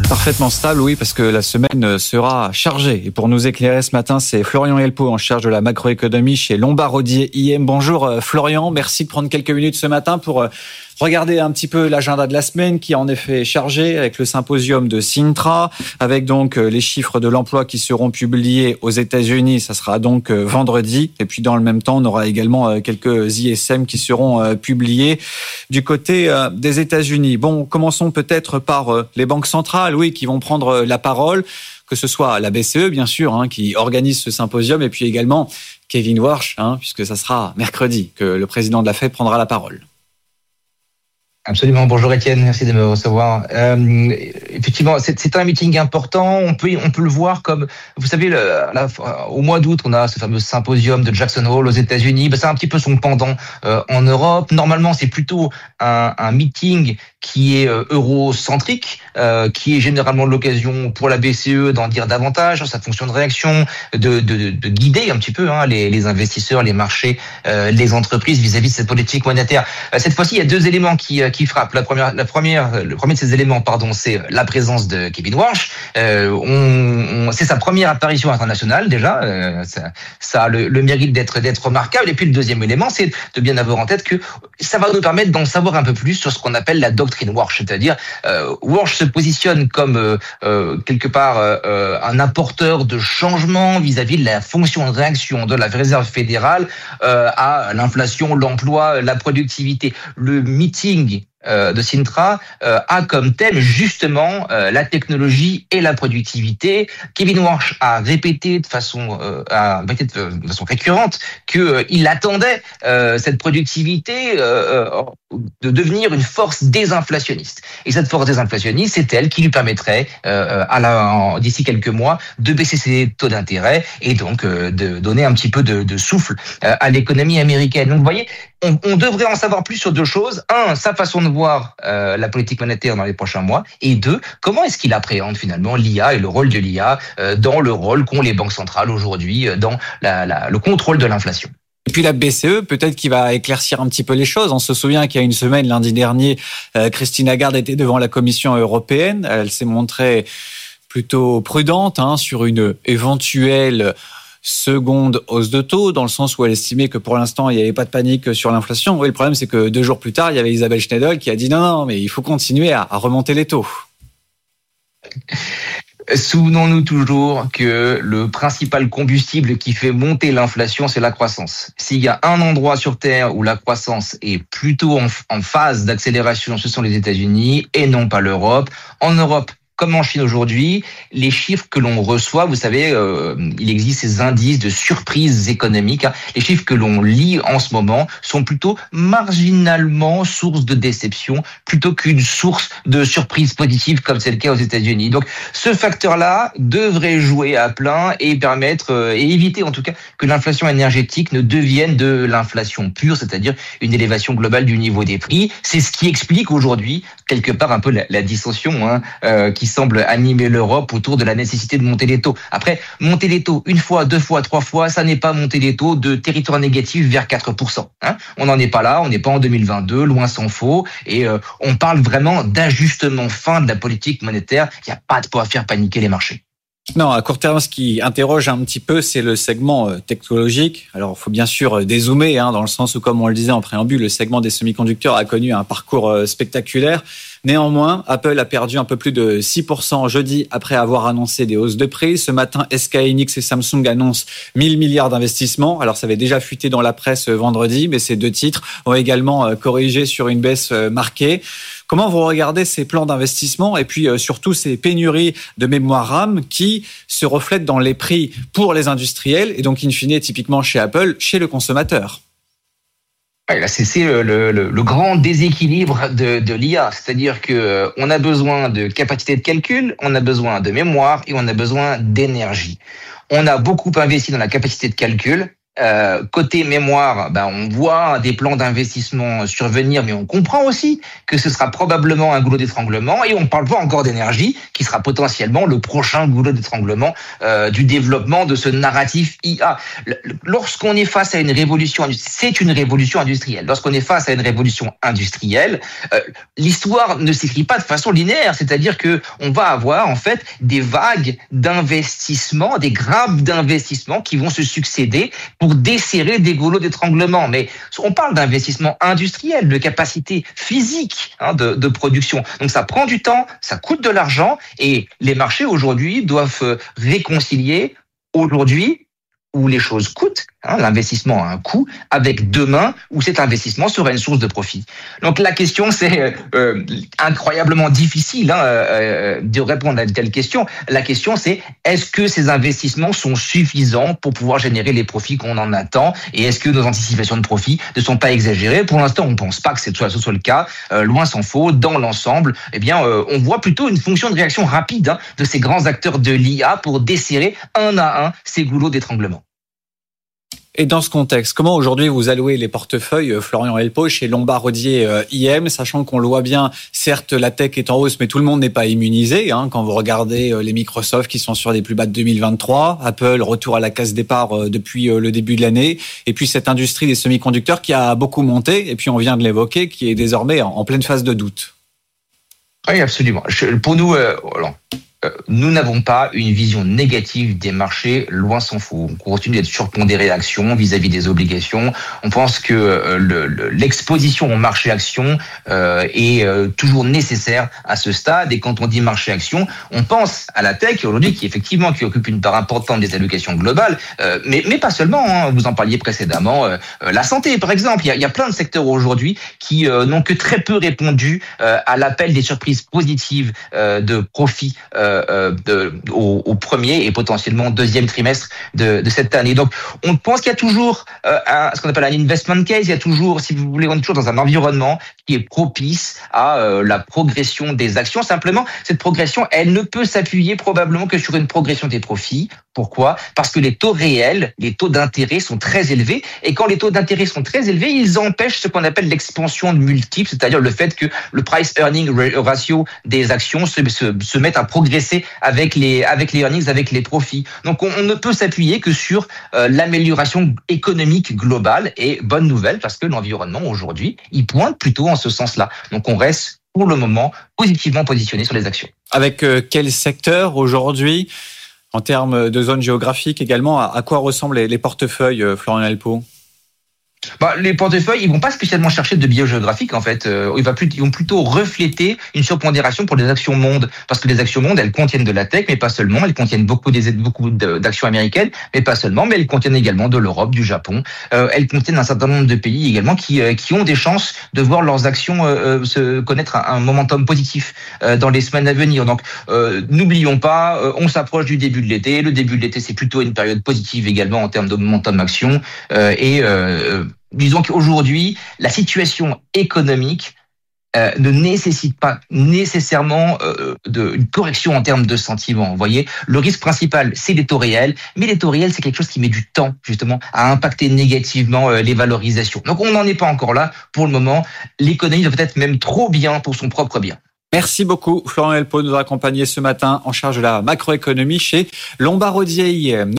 Parfaitement stable, oui, parce que la semaine sera chargée. Et pour nous éclairer ce matin, c'est Florian Helpeau en charge de la macroéconomie chez Lombard Odier IM. Bonjour Florian, merci de prendre quelques minutes ce matin pour regarder un petit peu l'agenda de la semaine qui est en effet chargé avec le symposium de Sintra, avec donc les chiffres de l'emploi qui seront publiés aux États-Unis. Ça sera donc vendredi. Et puis dans le même temps, on aura également quelques ISM qui seront publiés du côté des États-Unis. Bon, commençons peut-être par les banques centrales, oui, qui vont prendre la parole, que ce soit la BCE, bien sûr, qui organise ce symposium, et puis également Kevin Warsh, puisque ça sera mercredi que le président de la Fed prendra la parole. Absolument. Bonjour Étienne, merci de me recevoir. Effectivement, c'est un meeting important. On peut le voir comme, vous savez, au mois d'août, on a ce fameux symposium de Jackson Hole aux États-Unis. C'est un petit peu son pendant en Europe. Normalement, c'est plutôt un meeting qui est eurocentrique, qui est généralement l'occasion pour la BCE d'en dire davantage sur sa fonction de réaction, de guider un petit peu les investisseurs, les marchés, les entreprises vis-à-vis de cette politique monétaire. Cette fois-ci, il y a deux éléments qui frappent. Le premier de ces éléments, c'est la présence de Kevin Warsh. C'est sa première apparition internationale déjà. Ça a le mérite d'être remarquable. Et puis le deuxième élément, c'est de bien avoir en tête que ça va nous permettre d'en savoir un peu plus sur ce qu'on appelle la doctrine Warsh, c'est-à-dire Warsh se positionne comme quelque part un apporteur de changement vis-à-vis de la fonction de réaction de la Réserve fédérale à l'inflation, l'emploi, la productivité. Le meeting de Sintra a comme thème justement la technologie et la productivité. Kevin Warsh a répété de façon récurrente que il attendait cette productivité de devenir une force désinflationniste. Et cette force désinflationniste, c'est elle qui lui permettrait d'ici quelques mois de baisser ses taux d'intérêt et donc de donner un petit peu de souffle à l'économie américaine. Donc vous voyez, on devrait en savoir plus sur deux choses. Un, sa façon de voir la politique monétaire dans les prochains mois. Et deux, comment est-ce qu'il appréhende finalement l'IA et le rôle de l'IA dans le rôle qu'ont les banques centrales aujourd'hui dans le contrôle de l'inflation. Et puis la BCE, peut-être qu'il va éclaircir un petit peu les choses. On se souvient qu'il y a une semaine, lundi dernier, Christine Lagarde était devant la Commission européenne. Elle s'est montrée plutôt prudente sur une éventuelle seconde hausse de taux, dans le sens où elle estimait que pour l'instant, il n'y avait pas de panique sur l'inflation. Oui, le problème, c'est que 2 jours plus tard, il y avait Isabelle Schnabel qui a dit non, mais il faut continuer à remonter les taux. Souvenons-nous toujours que le principal combustible qui fait monter l'inflation, c'est la croissance. S'il y a un endroit sur Terre où la croissance est plutôt en phase d'accélération, ce sont les États-Unis et non pas l'Europe. En Europe, comme en Chine aujourd'hui, les chiffres que l'on reçoit, vous savez, il existe ces indices de surprise économique. Les chiffres que l'on lit en ce moment sont plutôt marginalement source de déception plutôt qu'une source de surprise positive comme c'est le cas aux États-Unis. Donc ce facteur-là devrait jouer à plein et permettre et éviter en tout cas que l'inflation énergétique ne devienne de l'inflation pure, c'est-à-dire une élévation globale du niveau des prix. C'est ce qui explique aujourd'hui quelque part un peu la dissension qui semble animer l'Europe autour de la nécessité de monter les taux. Après, monter les taux une fois, 2 fois, 3 fois, ça n'est pas monter les taux de territoire négatif vers 4%. On n'en est pas là, on n'est pas en 2022, loin s'en faut, et on parle vraiment d'ajustement fin de la politique monétaire. Il n'y a pas de quoi faire paniquer les marchés. Non, à court terme, ce qui interroge un petit peu, c'est le segment technologique. Alors, il faut bien sûr dézoomer, dans le sens où, comme on le disait en préambule, le segment des semi-conducteurs a connu un parcours spectaculaire. Néanmoins, Apple a perdu un peu plus de 6% jeudi après avoir annoncé des hausses de prix. Ce matin, SK hynix et Samsung annoncent 1000 milliards d'investissements. Alors, ça avait déjà fuité dans la presse vendredi, mais ces deux titres ont également corrigé sur une baisse marquée. Comment vous regardez ces plans d'investissement et puis surtout ces pénuries de mémoire RAM qui se reflètent dans les prix pour les industriels et donc in fine typiquement chez Apple, chez le consommateur? Là, c'est le grand déséquilibre de l'IA, c'est-à-dire que on a besoin de capacité de calcul, on a besoin de mémoire et on a besoin d'énergie. On a beaucoup investi dans la capacité de calcul. Côté mémoire, on voit des plans d'investissement survenir, mais on comprend aussi que ce sera probablement un goulot d'étranglement, et on parle pas encore d'énergie, qui sera potentiellement le prochain goulot d'étranglement du développement de ce narratif IA. Lorsqu'on est face à une révolution, c'est une révolution industrielle. Lorsqu'on est face à une révolution industrielle, l'histoire ne s'écrit pas de façon linéaire, c'est-à-dire que on va avoir en fait des vagues d'investissement, des grappes d'investissement qui vont se succéder pour desserrer des goulots d'étranglement. Mais on parle d'investissement industriel, de capacité physique de production. Donc ça prend du temps, ça coûte de l'argent, et les marchés aujourd'hui doivent réconcilier aujourd'hui où les choses coûtent, l'investissement a un coût, avec demain où cet investissement sera une source de profit. Donc la question, c'est incroyablement difficile de répondre à une telle question. La question, c'est est-ce que ces investissements sont suffisants pour pouvoir générer les profits qu'on en attend, et est-ce que nos anticipations de profit ne sont pas exagérées? Pour l'instant, on ne pense pas que ce soit le cas. Loin s'en faut. Dans l'ensemble, on voit plutôt une fonction de réaction rapide de ces grands acteurs de l'IA pour desserrer un à un ces goulots d'étranglement. Et dans ce contexte, comment aujourd'hui vous allouez les portefeuilles, Florian Helpeau, chez Lombard Odier IM, sachant qu'on le voit bien, certes la tech est en hausse, mais tout le monde n'est pas immunisé. Quand vous regardez les Microsoft qui sont sur des plus bas de 2023, Apple retour à la case départ depuis le début de l'année, et puis cette industrie des semi-conducteurs qui a beaucoup monté, et puis on vient de l'évoquer, qui est désormais en pleine phase de doute. Oui, absolument. Pour nous, nous n'avons pas une vision négative des marchés, loin s'en faut. On continue d'être surpondéré actions vis-à-vis des obligations. On pense que l'exposition au marché actions est toujours nécessaire à ce stade. Et quand on dit marché actions, on pense à la tech aujourd'hui qui occupe une part importante des allocations globales, mais pas seulement. Vous en parliez précédemment. La santé, par exemple, il y a plein de secteurs aujourd'hui qui n'ont que très peu répondu à l'appel des surprises positives de profit au premier et potentiellement deuxième trimestre de cette année. Donc, on pense qu'il y a toujours ce qu'on appelle un investment case. Il y a toujours, si vous voulez, on est toujours dans un environnement qui est propice à la progression des actions. Simplement, cette progression, elle ne peut s'appuyer probablement que sur une progression des profits. Pourquoi ? Parce que les taux réels, les taux d'intérêt sont très élevés. Et quand les taux d'intérêt sont très élevés, ils empêchent ce qu'on appelle l'expansion de multiples, c'est-à-dire le fait que le price-earning ratio des actions se mette à progresser avec les earnings, avec les profits. Donc on ne peut s'appuyer que sur l'amélioration économique globale. Et bonne nouvelle, parce que l'environnement aujourd'hui, il pointe plutôt en ce sens-là. Donc on reste pour le moment positivement positionné sur les actions. Avec quel secteur aujourd'hui ? En termes de zone géographique également, à quoi ressemblent les portefeuilles, Florian Helpeau ? Les portefeuilles, ils vont pas spécialement chercher de biogéographique en fait. Ils vont plutôt refléter une surpondération pour les actions monde, parce que les actions monde, elles contiennent de la tech, mais pas seulement. Elles contiennent beaucoup d'actions américaines, mais pas seulement. Mais elles contiennent également de l'Europe, du Japon. Elles contiennent un certain nombre de pays également qui ont des chances de voir leurs actions se connaître un momentum positif dans les semaines à venir. Donc, n'oublions pas, on s'approche du début de l'été. Le début de l'été, c'est plutôt une période positive également en termes de momentum action disons qu'aujourd'hui, la situation économique ne nécessite pas nécessairement une correction en termes de sentiment. Vous voyez, le risque principal, c'est les taux réels, mais les taux réels, c'est quelque chose qui met du temps, justement, à impacter négativement les valorisations. Donc, on n'en est pas encore là. Pour le moment, l'économie doit peut-être même trop bien pour son propre bien. Merci beaucoup, Florian Helpeau, de nous accompagner ce matin en charge de la macroéconomie chez Lombard Odier IM.